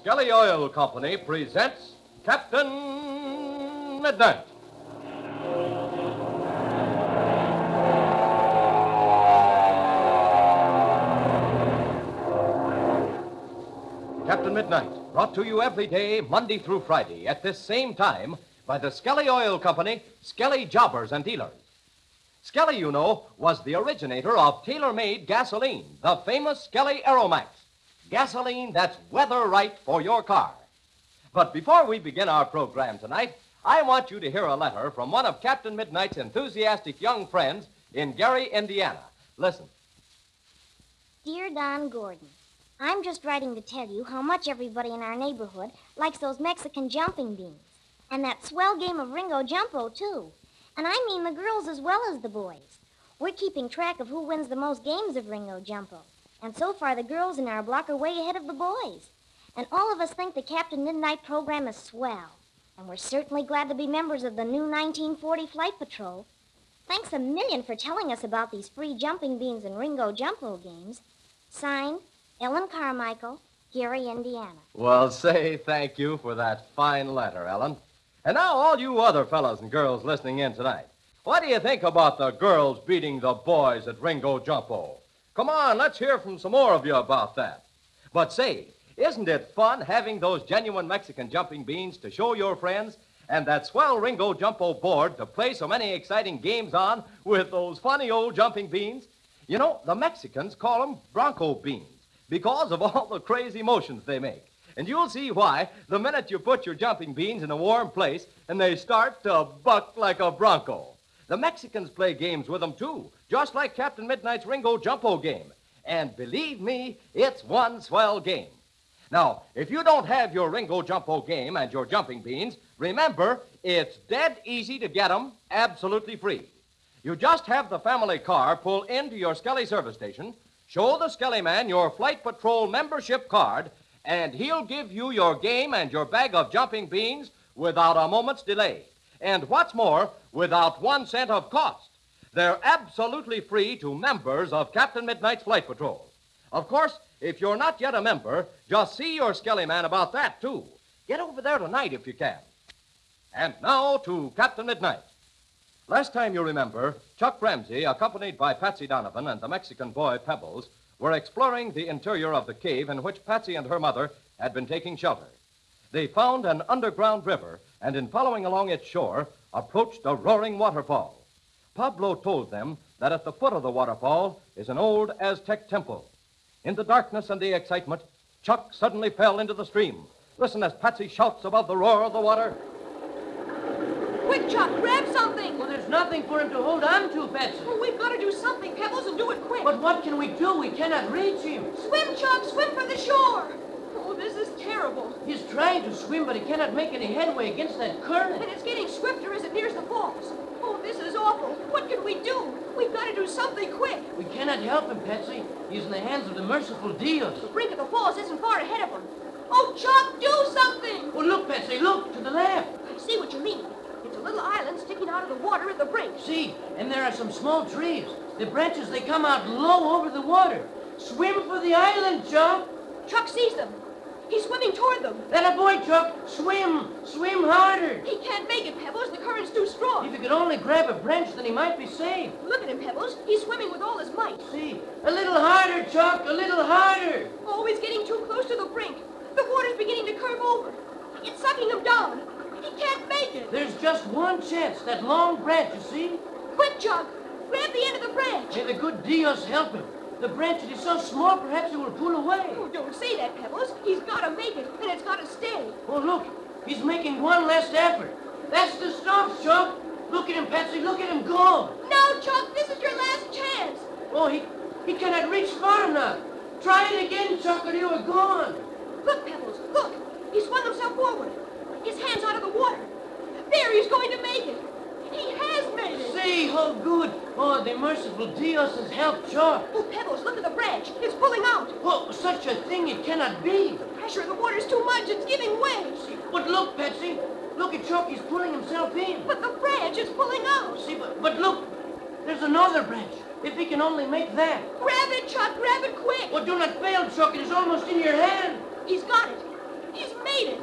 Skelly Oil Company presents Captain Midnight. Captain Midnight, brought to you every day, Monday through Friday, at this same time, by the Skelly Oil Company, Skelly Jobbers and Dealers. Skelly, you know, was the originator of tailor-made gasoline, the famous Skelly Aeromax. Gasoline that's weather right for your car. But before we begin our program tonight, I want you to hear a letter from one of Captain Midnight's enthusiastic young friends in Gary, Indiana. Listen. Dear Don Gordon, I'm just writing to tell you how much everybody in our neighborhood likes those Mexican jumping beans. And that swell game of Ringo Jumpo, too. And I mean the girls as well as the boys. We're keeping track of who wins the most games of Ringo Jumpo. And so far, the girls in our block are way ahead of the boys. And all of us think the Captain Midnight program is swell. And we're certainly glad to be members of the new 1940 Flight Patrol. Thanks a million for telling us about these free jumping beans and Ringo Jumpo games. Signed, Ellen Carmichael, Gary, Indiana. Well, say thank you for that fine letter, Ellen. And now, all you other fellas and girls listening in tonight, what do you think about the girls beating the boys at Ringo Jumpo? Come on, let's hear from some more of you about that. But say, isn't it fun having those genuine Mexican jumping beans to show your friends and that swell Ringo Jumpo board to play so many exciting games on with those funny old jumping beans? You know, the Mexicans call them Bronco beans because of all the crazy motions they make. And you'll see why the minute you put your jumping beans in a warm place and they start to buck like a bronco. The Mexicans play games with them, too, just like Captain Midnight's Ringo Jumpo game. And believe me, it's one swell game. Now, if you don't have your Ringo Jumpo game and your jumping beans, remember, it's dead easy to get them absolutely free. You just have the family car pull into your Skelly service station, show the Skelly man your Flight Patrol membership card, and he'll give you your game and your bag of jumping beans without a moment's delay. And what's more, without 1 cent of cost. They're absolutely free to members of Captain Midnight's Flight Patrol. Of course, if you're not yet a member, just see your Skelly man about that, too. Get over there tonight if you can. And now to Captain Midnight. Last time you remember, Chuck Ramsey, accompanied by Patsy Donovan and the Mexican boy Pebbles, were exploring the interior of the cave in which Patsy and her mother had been taking shelter. They found an underground river, and in following along its shore, approached a roaring waterfall. Pablo told them that at the foot of the waterfall is an old Aztec temple. In the darkness and the excitement, Chuck suddenly fell into the stream. Listen as Patsy shouts above the roar of the water. Quick, Chuck, grab something! Well, there's nothing for him to hold on to, Patsy. Oh, we've got to do something, Pebbles, and do it quick. But what can we do? We cannot reach him. Swim, Chuck, swim for the shore! Oh, this is terrible. He's trying to swim, but he cannot make any headway against that current. And it's getting swifter as it nears the falls. Oh, this is awful. What can we do? We've got to do something quick. We cannot help him, Patsy. He's in the hands of the merciful Dios. The brink of the falls isn't far ahead of him. Oh, Chuck, do something! Oh, look, Patsy, look, to the left. I see what you mean. It's a little island sticking out of the water at the brink. See, and there are some small trees. The branches, they come out low over the water. Swim for the island, Chuck. Chuck sees them. He's swimming toward them. That a boy, Chuck. Swim. Swim harder. He can't make it, Pebbles. The current's too strong. If he could only grab a branch, then he might be saved. Look at him, Pebbles. He's swimming with all his might. See, a little harder, Chuck. A little harder. Oh, he's getting too close to the brink. The water's beginning to curve over. It's sucking him down. He can't make it. There's just one chance. That long branch, you see? Quick, Chuck. Grab the end of the branch. May the good Dios help him. The branch is so small, perhaps it will pull away. Oh, don't say that, Pebbles. He's got to make it, and it's got to stay. Oh, look. He's making one last effort. That's the stop, Chuck. Look at him, Patsy. Look at him go. No, Chuck. This is your last chance. Oh, he cannot reach far enough. Try it again, Chuck, or you are gone. Look, Pebbles. Look. He swung himself forward. His hands out of the water. There, he's going to make it. He has made it. See, how good. Oh, the merciful Dios has helped Chuck. Oh, Pebbles, look at the branch. It's pulling out. Oh, such a thing it cannot be. The pressure of the water's too much. It's giving way. See, but look, Patsy. Look at Chuck. He's pulling himself in. But the branch is pulling out. See, but look. There's another branch. If he can only make that. Grab it, Chuck. Grab it quick. Oh, do not fail, Chuck. It is almost in your hand. He's got it.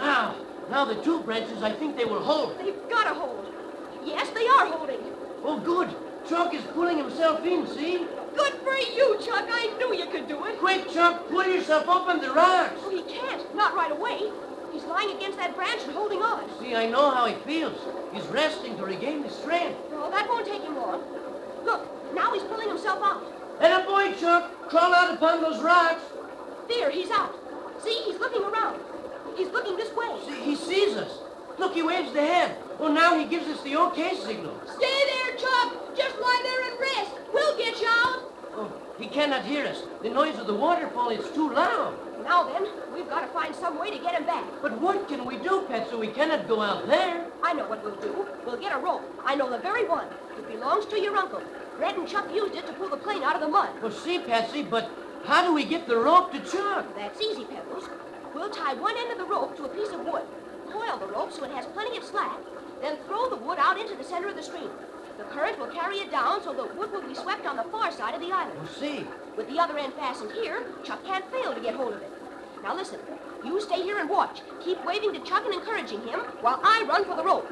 Now the two branches, I think they will hold. They've got a hold. Yes, they are holding. Oh, good. Chuck is pulling himself in, see? Good for you, Chuck. I knew you could do it. Quick, Chuck, pull yourself up on the rocks. Oh, he can't. Not right away. He's lying against that branch and holding on. See, I know how he feels. He's resting to regain his strength. Oh, that won't take him long. Look, now he's pulling himself out. And a boy, Chuck, crawl out upon those rocks. There, he's out. See, he's looking around. He's looking this way. See, he sees us. Look, he waves the hand. Oh, now he gives us the okay signal. Stay there, Chuck. Just lie there and rest. We'll get you out. Oh, he cannot hear us. The noise of the waterfall is too loud. Now then, we've got to find some way to get him back. But what can we do, Patsy? We cannot go out there. I know what we'll do. We'll get a rope. I know the very one. It belongs to your uncle. Red and Chuck used it to pull the plane out of the mud. Well, see, Patsy, but how do we get the rope to Chuck? That's easy, Pebbles. We'll tie one end of the rope to a piece of wood, coil the rope so it has plenty of slack, then throw the wood out into the center of the stream. The current will carry it down so the wood will be swept on the far side of the island. Well, see. With the other end fastened here, Chuck can't fail to get hold of it. Now listen, you stay here and watch. Keep waving to Chuck and encouraging him while I run for the rope.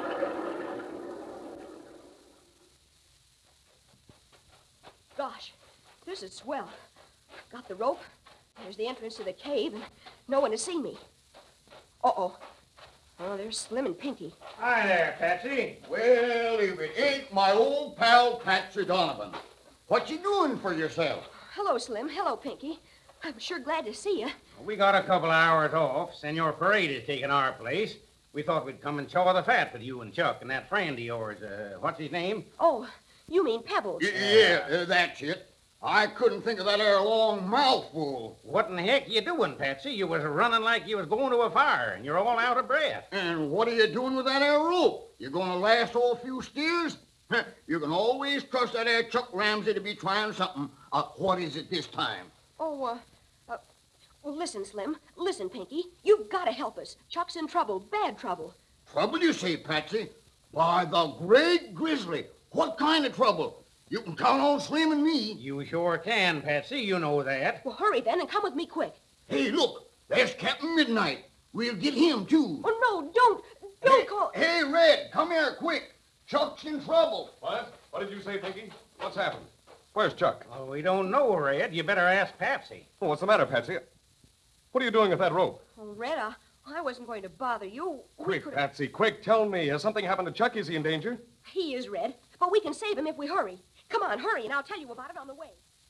Gosh, this is swell. Got the rope. There's the entrance to the cave, and no one has seen me. Uh-oh. Oh, there's Slim and Pinky. Hi there, Patsy. Well, if it ain't my old pal Patsy Donovan. What you doing for yourself? Hello, Slim. Hello, Pinky. I'm sure glad to see you. We got a couple of hours off. Senor Parade is taking our place. We thought we'd come and chaw the fat with you and Chuck and that friend of yours. What's his name? Oh, you mean Pebbles. Yeah, that's it. I couldn't think of that there long mouthful. What in the heck you doing, Patsy? You was running like you was going to a fire, and you're all out of breath. And what are you doing with that there rope? You gonna last all few steers? You can always trust that there Chuck Ramsey to be trying something. What is it this time? Oh, well, listen, Slim. Listen, Pinky. You've got to help us. Chuck's in trouble, bad trouble. Trouble, you say, Patsy? By the great grizzly. What kind of trouble? You can count on Slim and me. You sure can, Patsy. You know that. Well, hurry then and come with me quick. Hey, look. There's Captain Midnight. We'll get him, too. Oh, no, don't call. Hey, Red, come here quick. Chuck's in trouble. What? What did you say, Pinky? What's happened? Where's Chuck? Oh, we don't know, Red. You better ask Patsy. Oh, what's the matter, Patsy? What are you doing with that rope? Oh, Red, I wasn't going to bother you. Quick, Patsy, quick. Tell me, has something happened to Chuck? Is he in danger? He is, Red, but we can save him if we hurry. Come on, hurry, and I'll tell you about it on the way.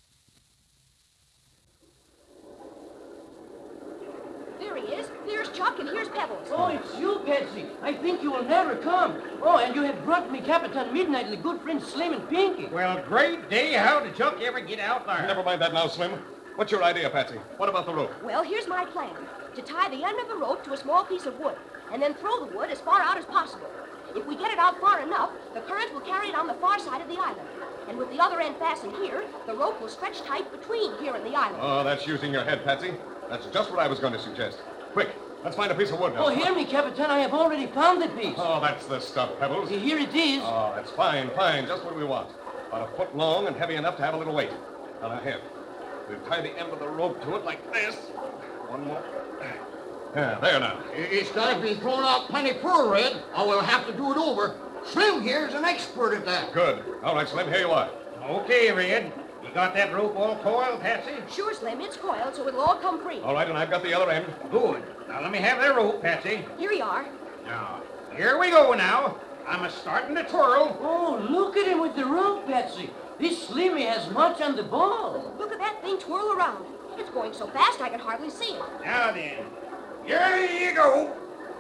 There he is. There's Chuck, and here's Pebbles. Oh, it's you, Patsy. I think you will never come. Oh, and you have brought me Capitan Midnight and the good friends Slim and Pinky. Well, great day. How did Chuck ever get out there? Never mind that now, Slim. What's your idea, Patsy? What about the rope? Well, here's my plan. To tie the end of the rope to a small piece of wood, and then throw the wood as far out as possible. If we get it out far enough, the current will carry it on the far side of the island. And with the other end fastened here, the rope will stretch tight between here and the island. Oh, that's using your head, Patsy. That's just what I was going to suggest. Quick, let's find a piece of wood now. Oh, hear me, Capitan. I have already found the piece. Oh, that's the stuff, Pebbles. Here it is. Oh, that's fine, just what we want. About a foot long and heavy enough to have a little weight. Now, here. We'll tie the end of the rope to it like this. One more. Yeah, there now. It's got to be thrown out plenty fur, Red, or we'll have to do it over. Slim here's an expert at that. Good. All right, Slim, here you are. Okay, Red. You got that rope all coiled, Patsy? Sure, Slim, it's coiled, so it'll all come free. All right, and I've got the other end. Good. Now, let me have that rope, Patsy. Here you are. Now, here we go now. I'm starting to twirl. Oh, look at him with the rope, Patsy. This Slimmy has much on the ball. Look at that thing twirl around. It's going so fast I can hardly see it. Now then, here you go.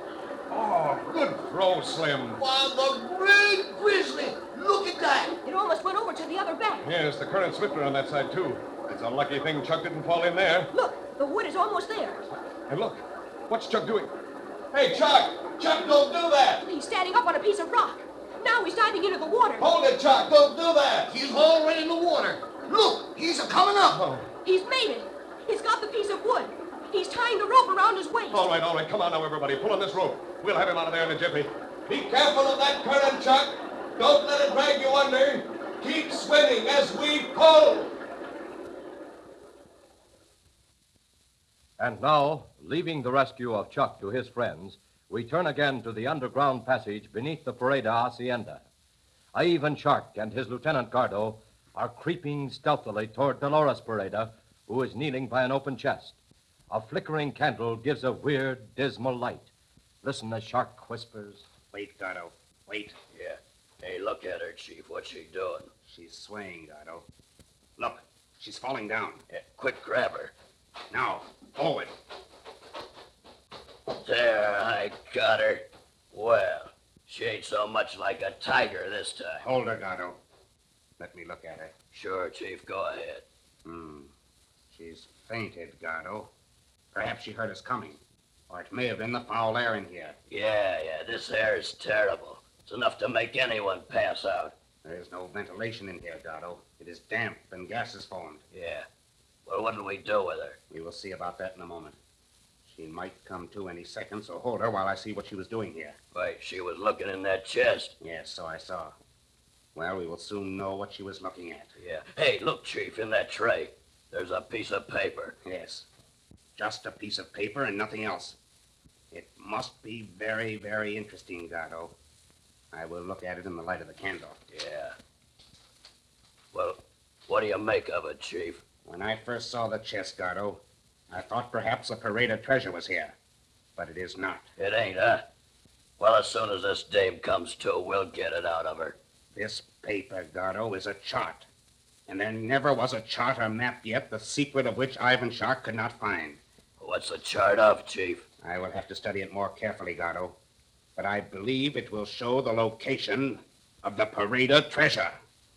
Oh, good throw, Slim. Why, the great grizzly. Look at that. It almost went over to the other bank. Yes, the current's swifter on that side, too. It's a lucky thing Chuck didn't fall in there. Look, the wood is almost there. And look, what's Chuck doing? Hey, Chuck! Chuck, don't do that! He's standing up on a piece of rock. Now he's diving into the water. Hold it, Chuck! Don't do that! He's already in the water. Look, he's a-coming up. Oh. He's made it. He's got the piece of wood. He's tying the rope around his waist. All right. Come on now, everybody. Pull on this rope. We'll have him out of there in a jiffy. Be careful of that current, Chuck. Don't let it drag you under. Keep swimming as we pull. And now, leaving the rescue of Chuck to his friends, we turn again to the underground passage beneath the Pareda Hacienda. Ivan Shark and his Lieutenant Gardo are creeping stealthily toward Dolores Pareda, who is kneeling by an open chest. A flickering candle gives a weird, dismal light. Listen as Shark whispers. Wait, Gardo. Wait. Yeah. Hey, look at her, Chief. What's she doing? She's swaying, Gardo. Look, she's falling down. Yeah, quick, grab her. Now, forward. There, I got her. Well, she ain't so much like a tiger this time. Hold her, Gardo. Let me look at her. Sure, Chief, go ahead. She's fainted, Gardo. Perhaps she heard us coming. Or it may have been the foul air in here. Yeah, this air is terrible. It's enough to make anyone pass out. There is no ventilation in here, Gardo. It is damp and gases formed. Yeah. Well, what'll we do with her? We will see about that in a moment. She might come to any second, so hold her while I see what she was doing here. Why, she was looking in that chest. Yes, so I saw. Well, we will soon know what she was looking at. Yeah. Hey, look, Chief, in that tray. There's a piece of paper. Yes. Just a piece of paper and nothing else. It must be very, very interesting, Gardo. I will look at it in the light of the candle. Yeah. Well, what do you make of it, Chief? When I first saw the chest, Gardo, I thought perhaps a parade of treasure was here. But it is not. It ain't, huh? Well, as soon as this dame comes to, we'll get it out of her. This paper, Gardo, is a chart. And there never was a chart or map yet, the secret of which Ivan Shark could not find. What's the chart of, Chief? I will have to study it more carefully, Gardo. But I believe it will show the location of the Pareda treasure.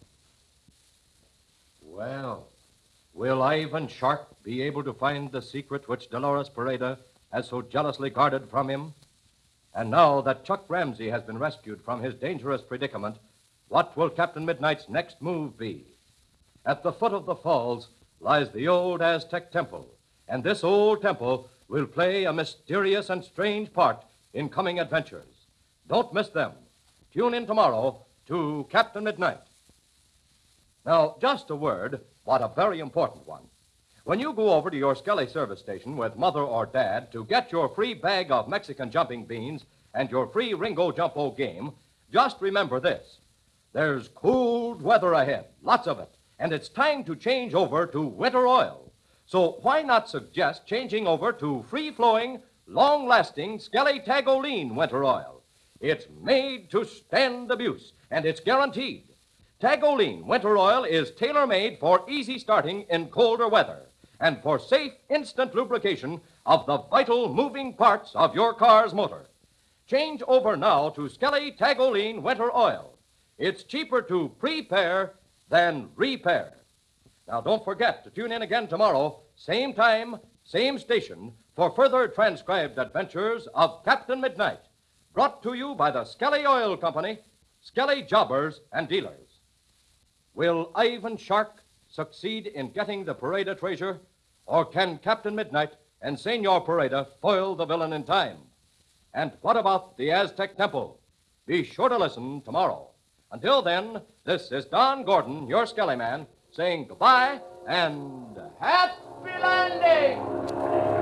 Well, will Ivan Shark be able to find the secret which Dolores Pareda has so jealously guarded from him? And now that Chuck Ramsey has been rescued from his dangerous predicament, what will Captain Midnight's next move be? At the foot of the falls lies the old Aztec temple, and this old temple will play a mysterious and strange part in coming adventures. Don't miss them. Tune in tomorrow to Captain Midnight. Now, just a word, but a very important one. When you go over to your Skelly service station with Mother or Dad to get your free bag of Mexican jumping beans and your free Ringo Jumpo game, just remember this. There's cold weather ahead, lots of it, and it's time to change over to winter oil. So why not suggest changing over to free-flowing, long-lasting Skelly Tagoline winter oil? It's made to stand abuse, and it's guaranteed. Tagoline winter oil is tailor-made for easy starting in colder weather and for safe, instant lubrication of the vital moving parts of your car's motor. Change over now to Skelly Tagoline winter oil. It's cheaper to prepare than repair. Now, don't forget to tune in again tomorrow, same time, same station, for further transcribed adventures of Captain Midnight, brought to you by the Skelly Oil Company, Skelly Jobbers and Dealers. Will Ivan Shark succeed in getting the Pareda treasure, or can Captain Midnight and Senor Pareda foil the villain in time? And what about the Aztec Temple? Be sure to listen tomorrow. Until then, this is Don Gordon, your Skelly Man, saying goodbye and happy landing!